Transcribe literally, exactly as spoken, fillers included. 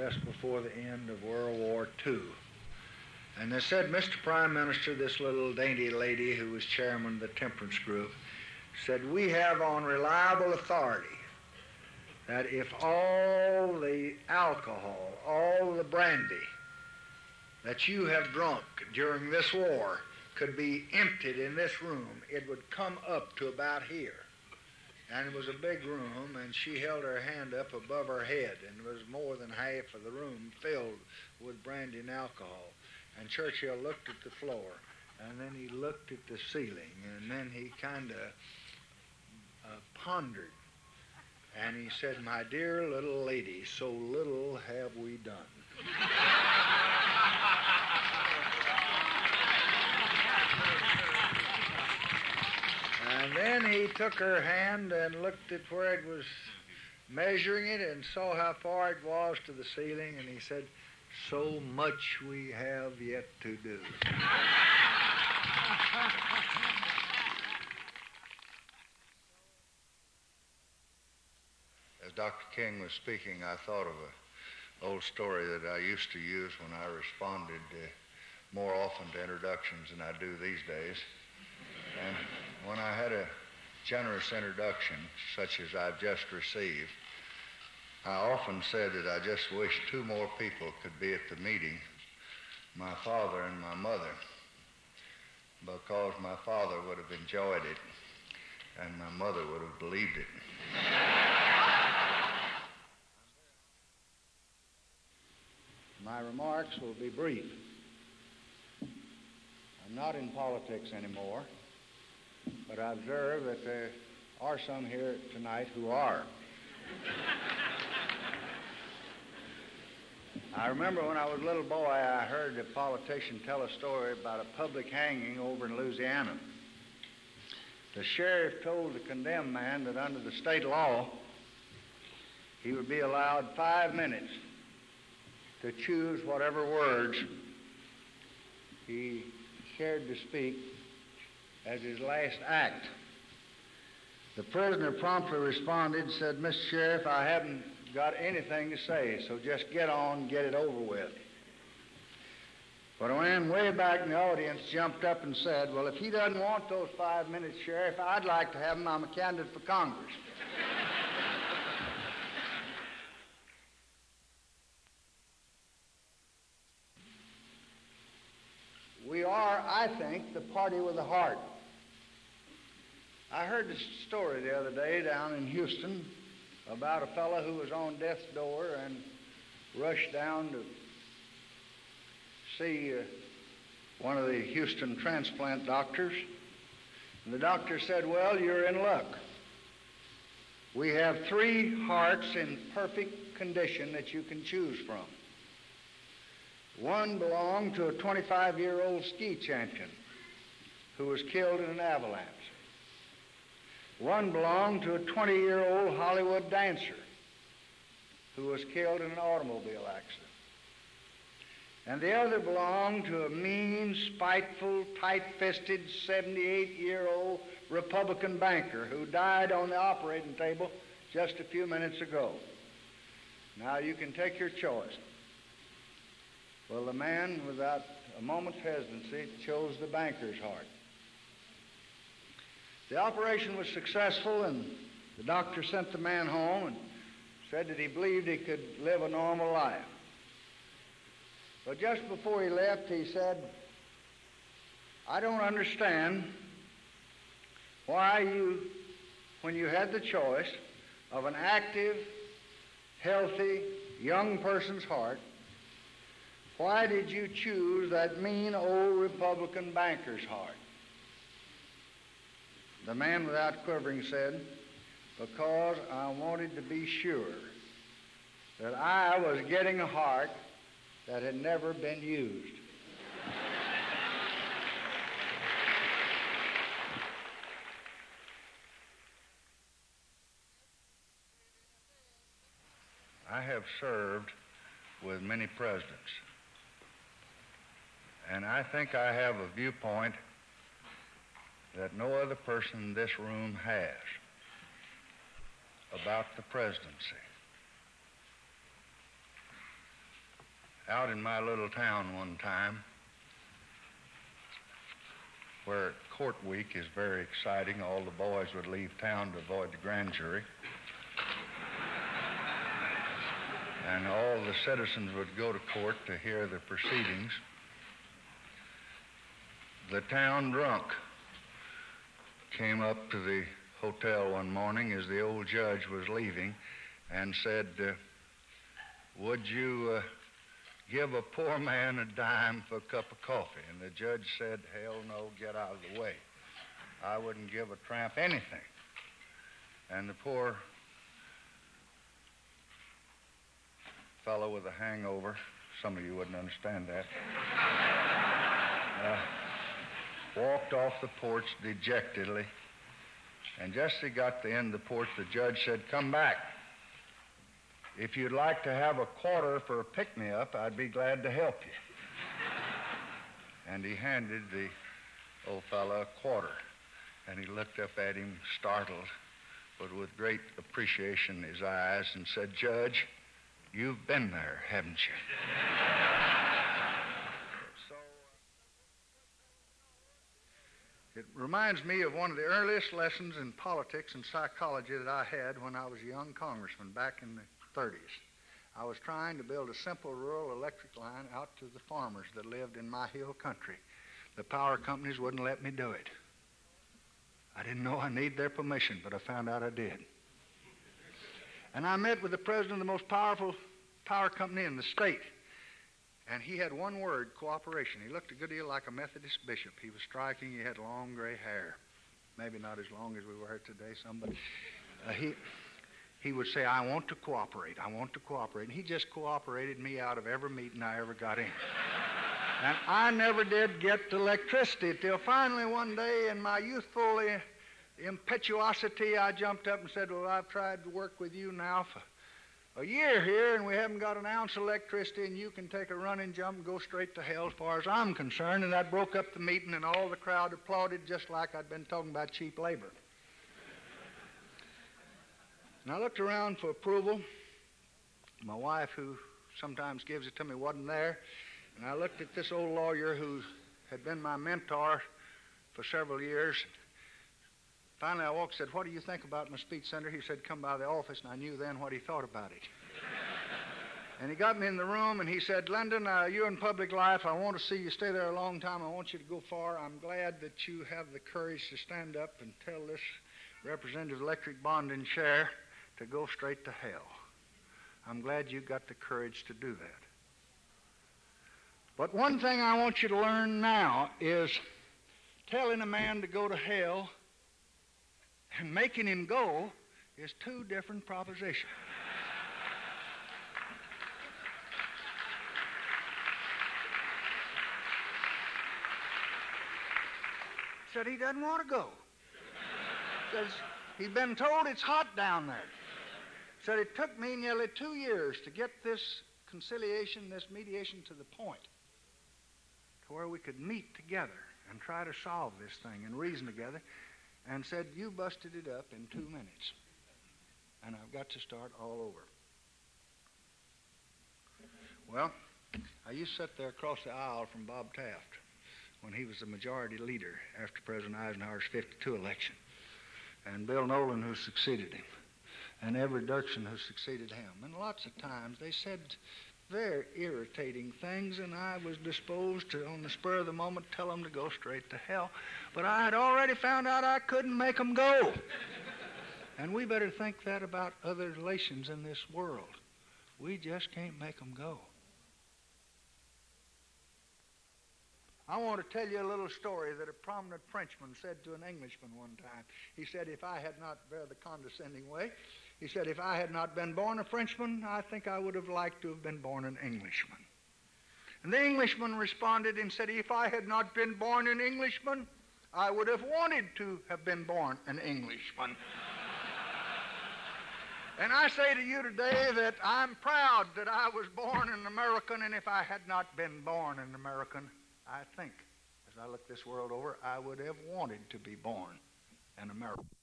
just before the end of World War Two. And they said, Mister Prime Minister, this little dainty lady who was chairman of the temperance group, said, we have on reliable authority that if all the alcohol, all the brandy that you have drunk during this war could be emptied in this room, it would come up to about here. And it was a big room, and she held her hand up above her head, and it was more than half of the room filled with brandy and alcohol. And Churchill looked at the floor, and then he looked at the ceiling, and then he kind of uh, pondered. And he said, my dear little lady, so little have we done. And then he took her hand and looked at where it was measuring it and saw how far it was to the ceiling, and he said, so much we have yet to do. As Doctor King was speaking, I thought of an old story that I used to use when I responded uh, more often to introductions than I do these days. And when I had a generous introduction, such as I've just received, I often said that I just wish two more people could be at the meeting, my father and my mother, because my father would have enjoyed it and my mother would have believed it. My remarks will be brief. I'm not in politics anymore, but I observe that there are some here tonight who are. I remember when I was a little boy, I heard a politician tell a story about a public hanging over in Louisiana. The sheriff told the condemned man that under the state law, he would be allowed five minutes to choose whatever words he cared to speak as his last act. The prisoner promptly responded and said, Mister Sheriff, I haven't got anything to say, so just get on and get it over with. But a man way back in the audience jumped up and said, well, if he doesn't want those five minutes, Sheriff, I'd like to have him. I'm a candidate for Congress. We are, I think, the party with the heart. I heard this story the other day down in Houston about a fellow who was on death's door and rushed down to see uh, one of the Houston transplant doctors. And the doctor said, well, you're in luck. We have three hearts in perfect condition that you can choose from. One belonged to a twenty-five-year-old ski champion who was killed in an avalanche. One belonged to a twenty-year-old Hollywood dancer who was killed in an automobile accident. And the other belonged to a mean, spiteful, tight-fisted seventy-eight-year-old Republican banker who died on the operating table just a few minutes ago. Now you can take your choice. Well, the man, without a moment's hesitancy, chose the banker's heart. The operation was successful, and the doctor sent the man home and said that he believed he could live a normal life. But just before he left, he said, I don't understand why you, when you had the choice of an active, healthy, young person's heart, why did you choose that mean old Republican banker's heart? The man, without quivering, said, because I wanted to be sure that I was getting a heart that had never been used. I have served with many presidents, and I think I have a viewpoint that no other person in this room has about the presidency. out in my little town one time, where court week is very exciting. All the boys would leave town to avoid the grand jury. And all the citizens would go to court to hear the proceedings. The town drunk came up to the hotel one morning as the old judge was leaving and said, uh, would you uh, give a poor man a dime for a cup of coffee? And the judge said, hell no, get out of the way. I wouldn't give a tramp anything. And the poor fellow with a hangover, some of you wouldn't understand that, uh, walked off the porch dejectedly. And just as he got to the end of the porch, the judge said, come back. If you'd like to have a quarter for a pick-me-up, I'd be glad to help you. And he handed the old fellow a quarter. And he looked up at him, startled, but with great appreciation in his eyes, and said, Judge, you've been there, haven't you? So, uh, it reminds me of one of the earliest lessons in politics and psychology that I had when I was a young congressman back in the thirties. I was trying to build a simple rural electric line out to the farmers that lived in my hill country. The power companies wouldn't let me do it. I didn't know I needed their permission, but I found out I did. And I met with the president of the most powerful power company in the state. And he had one word, cooperation. He looked a good deal like a Methodist bishop. He was striking. He had long gray hair. Maybe not as long as we wear it today, some, but uh, he, he would say, I want to cooperate. I want to cooperate. And he just cooperated me out of every meeting I ever got in. And I never did get electricity till finally one day in my youthful uh, impetuosity, I jumped up and said, well, I've tried to work with you now for a year here, and we haven't got an ounce of electricity, and you can take a running jump and go straight to hell as far as I'm concerned. And that broke up the meeting, and all the crowd applauded just like I'd been talking about cheap labor. And I looked around for approval. My wife, who sometimes gives it to me, wasn't there. And I looked at this old lawyer who had been my mentor for several years. Finally, I walked and said, what do you think about my speech, Senator? He said, come by the office, and I knew then what he thought about it. And he got me in the room, and he said, Lyndon, uh, you're in public life. I want to see you stay there a long time. I want you to go far. I'm glad that you have the courage to stand up and tell this Representative Electric Bond and Share to go straight to hell. I'm glad you got the courage to do that. But one thing I want you to learn now is telling a man to go to hell and making him go is two different propositions. Said he doesn't want to go. Says he's been told it's hot down there. Said it took me nearly two years to get this conciliation, this mediation to the point to where we could meet together and try to solve this thing and reason together. And said, you busted it up in two minutes. And I've got to start all over. Well, I used to sit there across the aisle from Bob Taft when he was the majority leader after President Eisenhower's fifty-two election, and Bill Nolan, who succeeded him, and Everett Dirksen, who succeeded him. And lots of times they said very irritating things, and I was disposed to, on the spur of the moment, tell them to go straight to hell. But I had already found out I couldn't make them go. And we better think that about other relations in this world. We just can't make them go. I want to tell you a little story that a prominent Frenchman said to an Englishman one time. He said, if I had not, very the condescending way, he said, if I had not been born a Frenchman, I think I would have liked to have been born an Englishman. And the Englishman responded and said, if I had not been born an Englishman, I would have wanted to have been born an Englishman. And I say to you today that I'm proud that I was born an American, and if I had not been born an American, I think, as I look this world over, I would have wanted to be born an American.